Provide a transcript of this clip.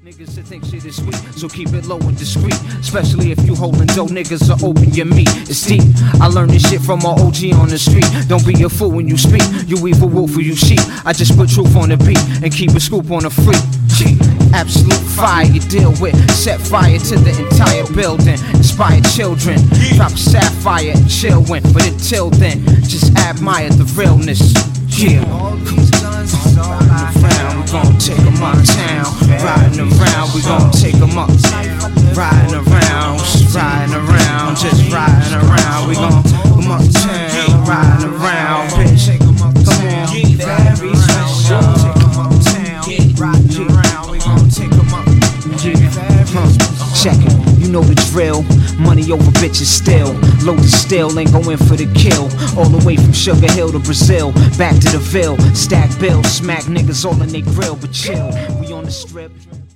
Niggas that think shit is sweet, so keep it low and discreet. Especially if you holding dough, niggas are open your meat. It's deep. I learned this shit from my OG on the street. Don't be a fool when you speak. You evil wolf or you sheep. I just put truth on the beat and keep a scoop on the free. Absolute fire you deal with. Set fire to the entire building. Inspire children. Drop a sapphire and chill when. But until then, just admire the realness. Yeah. Riding around, we gon' take 'em uptown. Riding around, we gon' take 'em up. Riding around, just riding around, just riding around. We gon' take 'em uptown. Riding around, bitch. Come on, very special. Take 'em uptown. Riding around, we gon' take 'em up. Check it. You know the drill, money over bitches still. Loaded still, ain't going for the kill. All the way from Sugar Hill to Brazil, back to the Ville. Stack bills, smack niggas all in they grill. But chill, we on the strip.